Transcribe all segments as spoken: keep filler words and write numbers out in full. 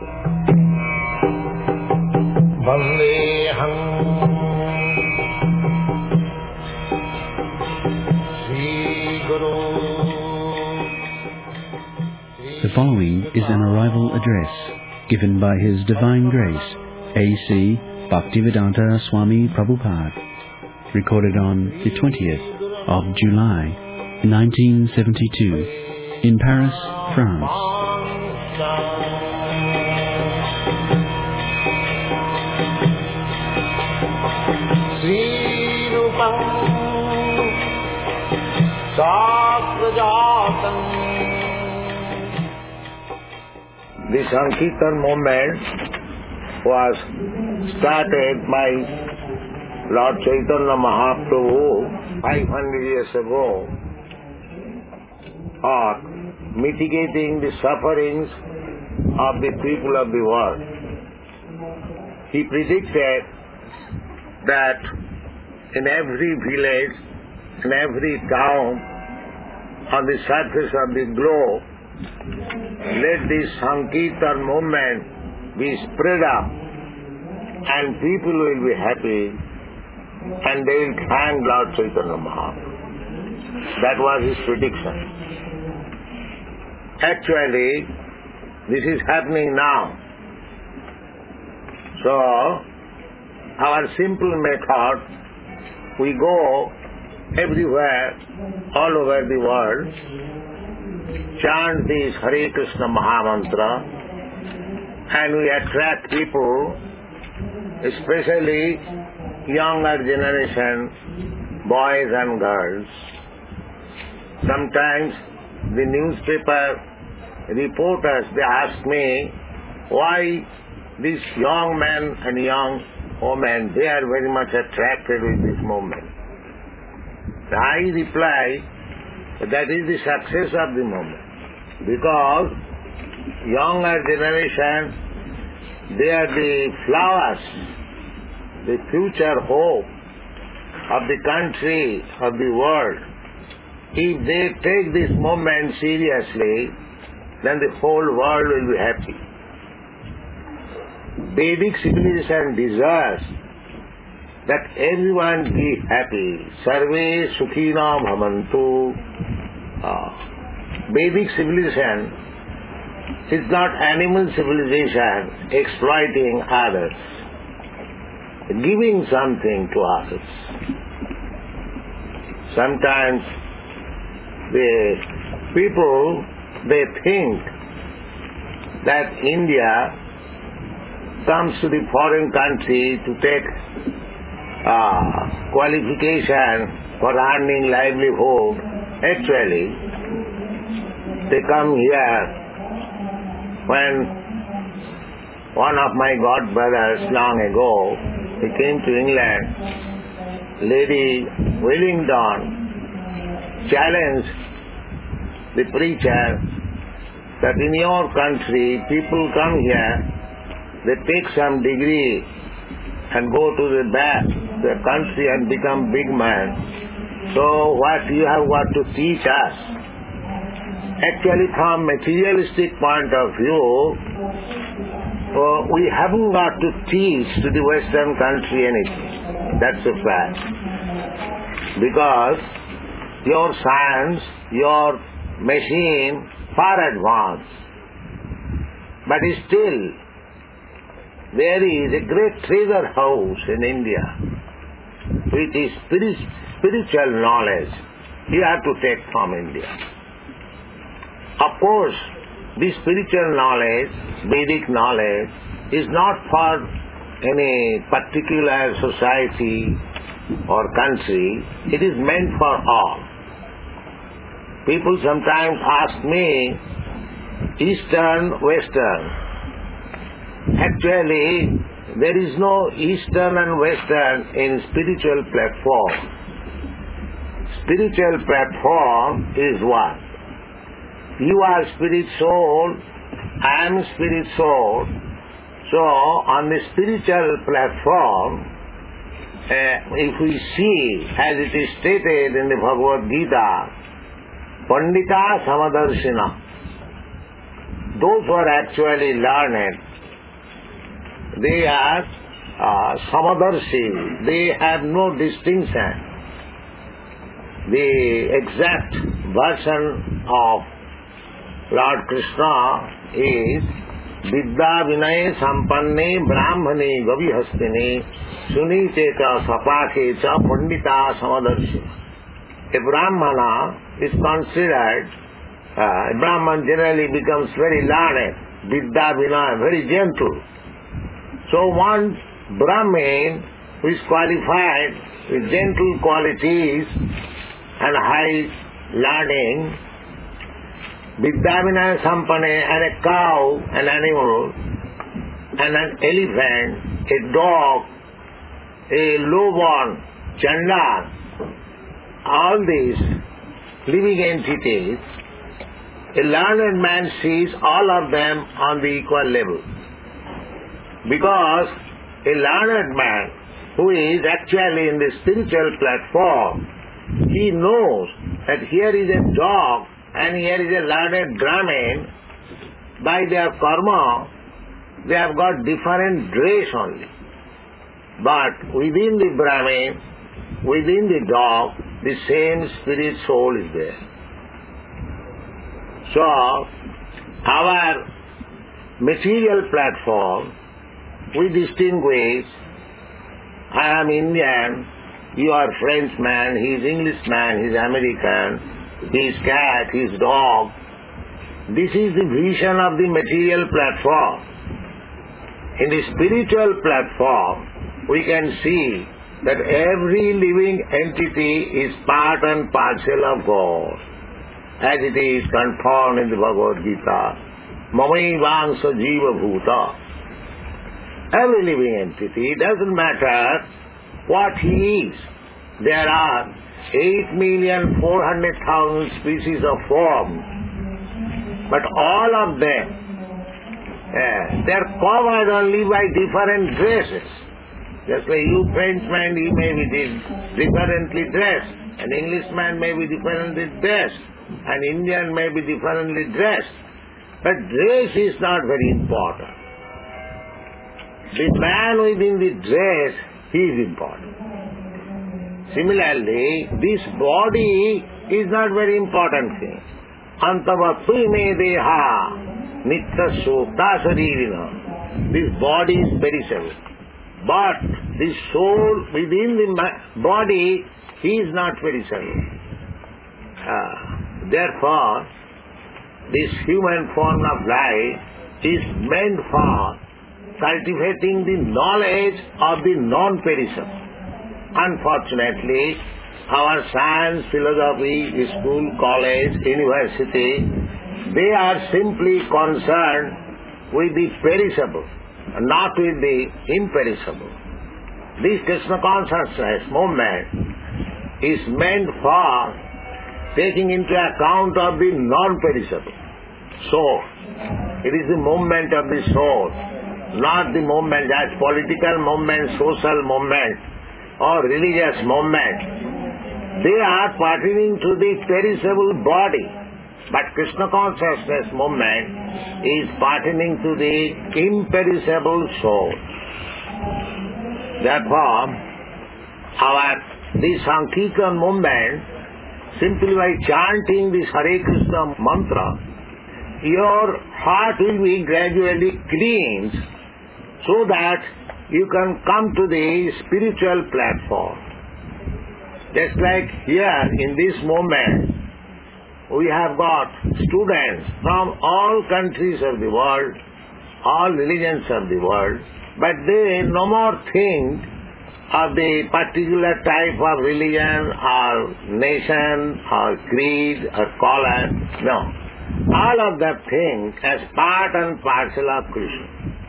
Vandeham Sri Guru. The following is an arrival address given by His Divine Grace, A C Bhaktivedanta Swami Prabhupada, recorded on the twentieth of July, nineteen seventy-two, in Paris, France. The Sankirtan movement was started by Lord Chaitanya Mahaprabhu five hundred years ago, or mitigating the sufferings of the people of the world. He predicted that in every village, in every town, on the surface of the globe, let this Sankirtan movement be spread up, and people will be happy, and they will thank Lord Chaitanya Mahaprabhu. That was his prediction. Actually, this is happening now. So, our simple method, we go everywhere, all over the world, chant this Hare Krishna Mahamantra, and we attract people, especially younger generation, boys and girls. Sometimes the newspaper reporters, they ask me why these young men and young women, they are very much attracted with this movement. I reply, that is the success of the movement, because younger generation, they are the flowers, the future hope of the country, of the world. If they take this movement seriously, then the whole world will be happy. Vedic civilization desires that everyone be happy. Sarve sukhina bhavantu. Uh, Vedic civilization is not animal civilization exploiting others, giving something to others. Sometimes the people, they think that India comes to the foreign country to take uh, qualification for earning livelihood. Actually, they come here when one of my godbrothers long ago, he came to England, Lady Wellington challenged the preacher that in your country, people come here, they take some degree and go to the back, the country and become big man. So what you have got to teach us? Actually, from materialistic point of view, uh, we haven't got to teach to the Western country anything. That's a fact. Because your science, your machine, far advanced. But still, there is a great treasure house in India, which is spirit, spiritual knowledge. You have to take from India. Of course, this spiritual knowledge, Vedic knowledge, is not for any particular society or country. It is meant for all. People sometimes ask me, Eastern, Western. Actually, there is no Eastern and Western in spiritual platform. Spiritual platform is one. You are spirit soul, I am spirit soul. So, on the spiritual platform, uh, if we see, as it is stated in the Bhagavad Gita, Pandita Samadarshina, those who are actually learned, they are uh, Samadarshi. They have no distinction. The exact version of Lord Krishna is Vidya Vinay Sampanne Brahmane Gavihastine Sunite cha Sapake cha Pandita Samadarshi. A Brahmana is considered, uh, a Brahman generally becomes very learned, Vidya Vinay, very gentle. So one Brahmin who is qualified with gentle qualities and high learning, Vidya Sampane, and a cow, an animal, and an elephant, a dog, a lowborn, chandal, all these living entities, a learned man sees all of them on the equal level. Because a learned man who is actually in the spiritual platform, he knows that here is a dog and here is a learned Brahmin. By their karma, they have got different dress only. But within the Brahmin, within the dog, the same spirit soul is there. So, our material platform, we distinguish, I am Indian, you are Frenchman, he is Englishman, he is American, he is cat, he is dog. This is the vision of the material platform. In the spiritual platform, we can see that every living entity is part and parcel of God, as it is confirmed in the Bhagavad Gita, Mamaivangsha Jiva Bhuta. Every living entity, it doesn't matter what he is. There are eight million four hundred thousand species of forms, but all of them, uh, they are covered only by different dresses. Just like you Frenchman, he may be differently dressed, an Englishman may be differently dressed, an Indian may be differently dressed, but dress is not very important. The man within the dress, he is important. Similarly, this body is not very important thing. Antavatu me deha nitya sukta saririna. This body is perishable. But the soul within the body is not perishable. Uh, therefore, this human form of life is meant for cultivating the knowledge of the non-perishable. Unfortunately, our science, philosophy, school, college, university, they are simply concerned with the perishable, not with the imperishable. This Krishna consciousness movement is meant for taking into account of the non-perishable soul. It is the movement of the soul, not the movement as political movement, social movement, or religious movement. They are pertaining to the perishable body, but Krishna consciousness movement is pertaining to the imperishable soul. Therefore, our this Sankirtan movement, simply by chanting this Hare Krishna mantra, your heart will be gradually cleansed so that you can come to the spiritual platform. Just like here in this moment, we have got students from all countries of the world, all religions of the world, but they no more think of the particular type of religion or nation or creed or color. No. All of them think as part and parcel of Krishna.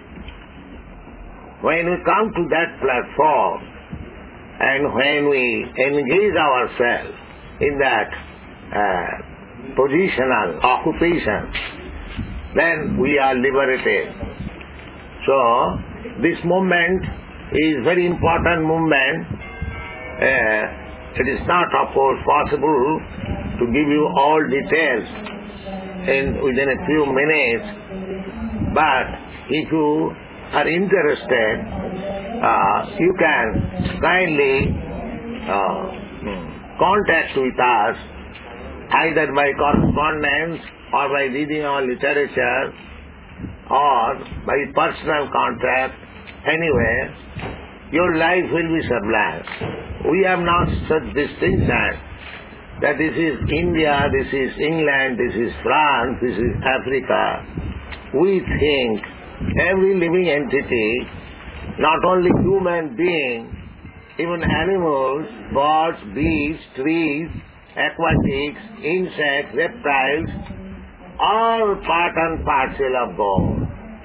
When we come to that platform and when we engage ourselves in that uh, positional occupation, then we are liberated. So, this movement is very important movement. Uh, it is not, of course, possible to give you all details in within a few minutes, but if you are interested, uh, you can kindly uh, contact with us either by correspondence or by reading our literature or by personal contact. Anyway, your life will be sublime. We have not such distinction that this is India, this is England, this is France, this is Africa. We think every living entity, not only human beings, even animals, birds, beasts, trees, aquatics, insects, reptiles, all part and parcel of God.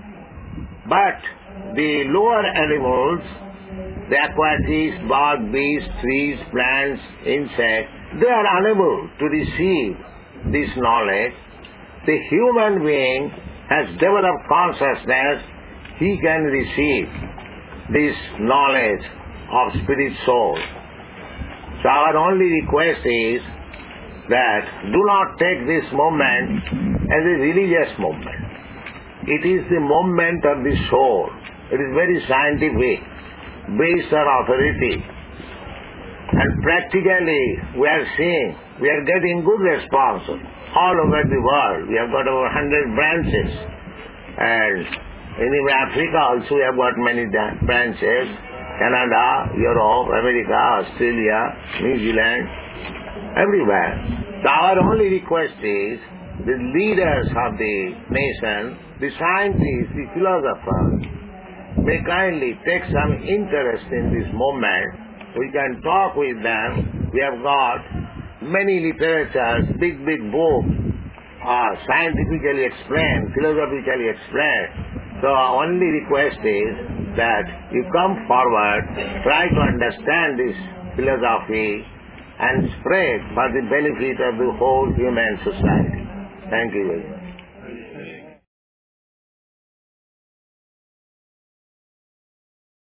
But the lower animals, the aquatics, birds, beasts, trees, plants, insects, they are unable to receive this knowledge. The human being has developed consciousness, he can receive this knowledge of spirit soul. So our only request is that do not take this movement as a religious movement. It is the movement of the soul. It is very scientific, based on authority. And practically we are seeing, we are getting good responses all over the world. We have got over one hundred branches. And in Africa also we have got many branches. Canada, Europe, America, Australia, New Zealand, everywhere. So our only request is the leaders of the nation, the scientists, the philosophers, may kindly take some interest in this movement. We can talk with them. We have got many literatures, big, big books, uh, scientifically explained, philosophically explained. So our only request is that you come forward, try to understand this philosophy and spread for the benefit of the whole human society. Thank you very much.